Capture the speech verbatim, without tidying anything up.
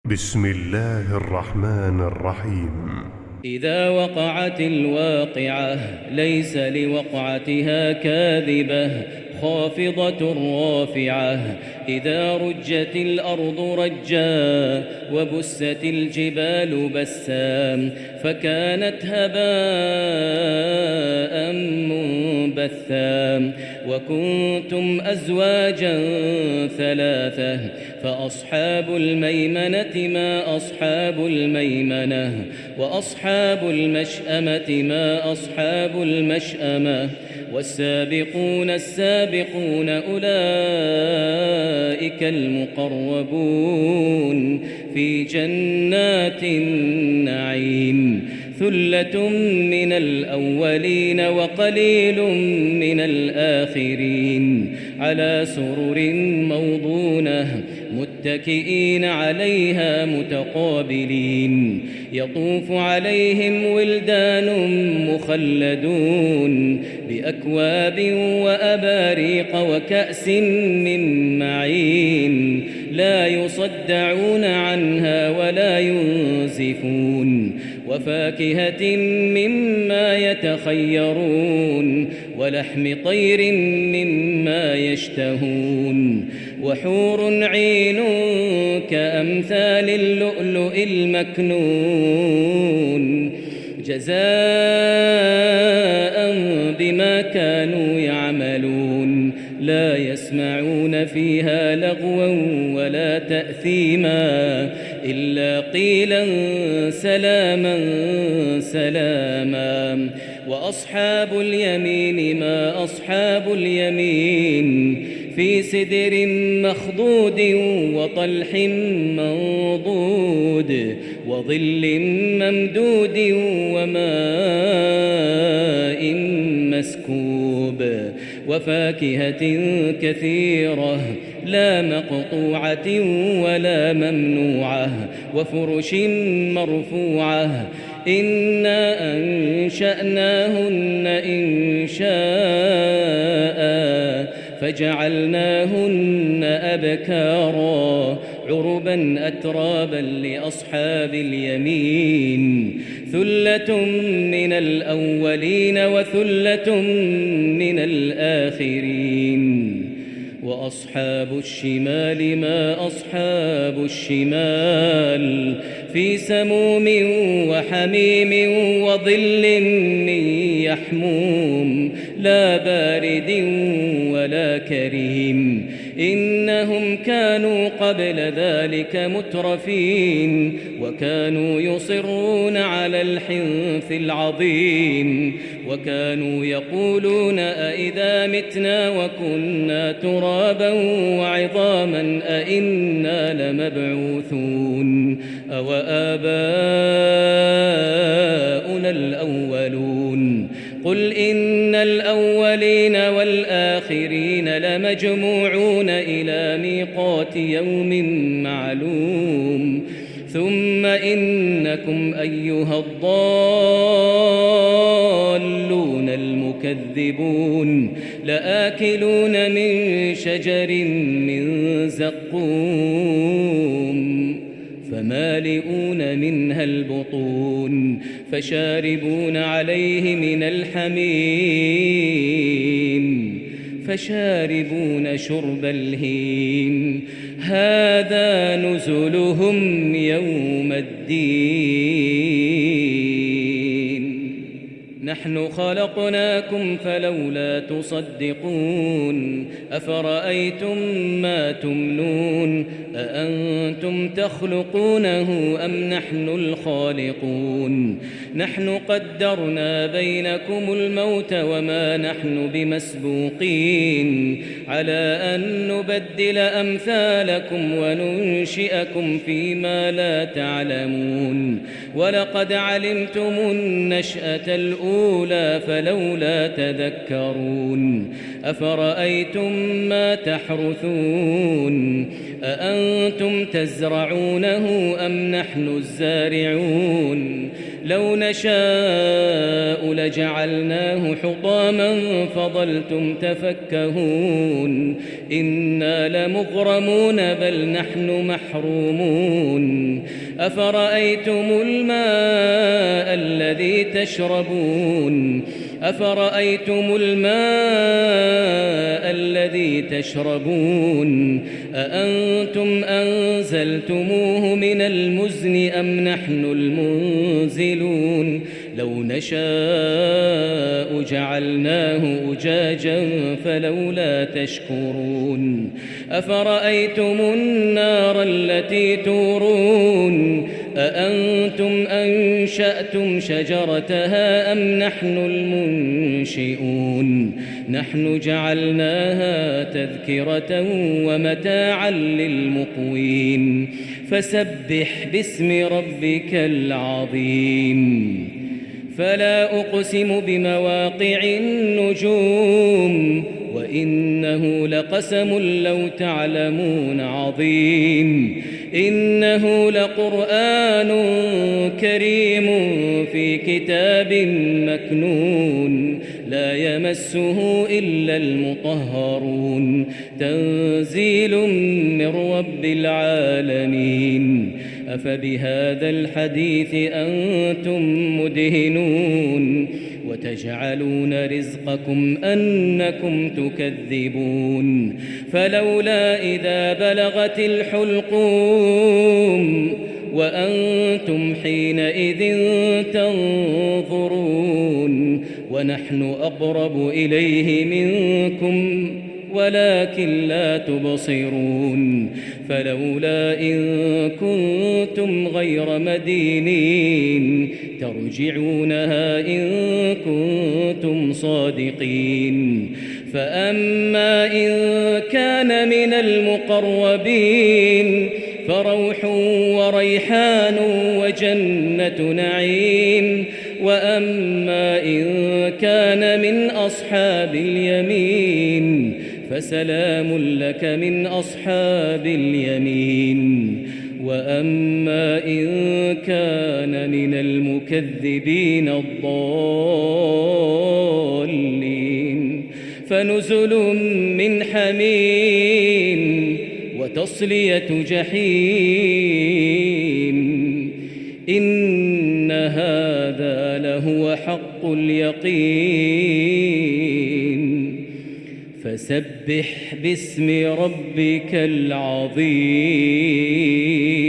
بسم الله الرحمن الرحيم. إذا وقعت الواقعة ليس لوقعتها كاذبة خافضة رافعة. إذا رجت الأرض رجا وبست الجبال بسا فكانت هباء منبثا وكنتم أزواجا ثلاثة فأصحاب الميمنة ما أصحاب الميمنة وأصحاب المشأمة ما أصحاب المشأمة والسابقون السابقون أولئك المقربون في جنات النعيم. ثلة من الأولين وقليل من الآخرين على سرر موضونة متكئين عليها متقابلين. يطوف عليهم ولدان مخلدون بأكواب وأباريق وكأس من معين لا يصدعون عنها ولا ينزفون وفاكهة مما يتخيرون ولحم طير مما يشتهون وحور عين كأمثال اللؤلؤ المكنون جزاء بما كانوا يعملون. لا يسمعون فيها لغوا ولا تأثيما إلا قيلا سلاما سلاما. وأصحاب اليمين ما أصحاب اليمين في سدر مخضود وطلح منضود وظل ممدود وماء مسكوب وفاكهة كثيرة لا مقطوعة ولا ممنوعة وفرش مرفوعة. إنا أنشأناهن إنشاء فجعلناهن أبكارا عربا أترابا لأصحاب اليمين. ثلة من الأولين وثلة من الآخرين. وأصحاب الشمال ما أصحاب الشمال في سموم وحميم وظل من يحموم لا بارد ولا كريم. إنهم كانوا قبل ذلك مترفين وكانوا يصرون على الحنث العظيم وكانوا يقولون أئذا متنا وكنا ترابا وعظاما أئنا لمبعوثون أو آباؤنا الأولون. قل إن الأولين والآخرين لمجموعون إلى ميقات يوم معلوم ثم إنكم أيها الضالون المكذبون لآكلون من شجر من زقوم فمالئون منها البطون فشاربون عليه من الحميم فشاربون شرب الهيم. هذا نزلهم يوم الدين. نحن خلقناكم فلولا تصدقون. أفرأيتم ما تمنون أأنتم تخلقونه أم نحن الخالقون. نحن قدرنا بينكم الموت وما نحن بمسبوقين على أن نبدل أمثالكم وننشئكم فيما لا تعلمون. ولقد علمتم النشأة الأولى فلولا تذكرون. أفرأيتم ما تحرثون أأنتم تزرعونه أم نحن الزارعون. لو نشاء لجعلناه حطاما فظلتم تفكهون. إنا لمغرمون بل نحن محرومون. أفرأيتم الماء الذي تشربون أفرأيتم الماء الذي تشربون أأنتم أنزلتموه من المزن أم نحن المنزلون لو نشاء جعلناه أجاجا فلولا تشكرون أفرأيتم النار التي تورون أأنتم أنشأتم شجرتها أم نحن المنشئون نحن جعلناها تذكرة ومتاعا للمقوين فسبح باسم ربك العظيم فلا أقسم بمواقع النجوم وإنه لقسم لو تعلمون عظيم إنه لقرآن كريم في كتاب مكنون لا يمسه إلا المطهرون تنزيل من رب العالمين أفبهذا الحديث أنتم مدهنون وتجعلون رزقكم أنكم تكذبون فلولا إذا بلغت الحلقوم وأنتم حينئذ تنظرون ونحن أقرب إليه منكم ولكن لا تبصرون فلولا إن كنتم غير مدينين ترجعونها إن كنتم صادقين فأما إن كان من المقربين فروح وريحان وجنة نعيم وأما إن كان من أصحاب اليمين فسلام لك من أصحاب اليمين وأما إن كان من المكذبين الضالين فنزل من حميم وتصلية جحيم إن هذا لهو حق اليقين فسبح باسم ربك العظيم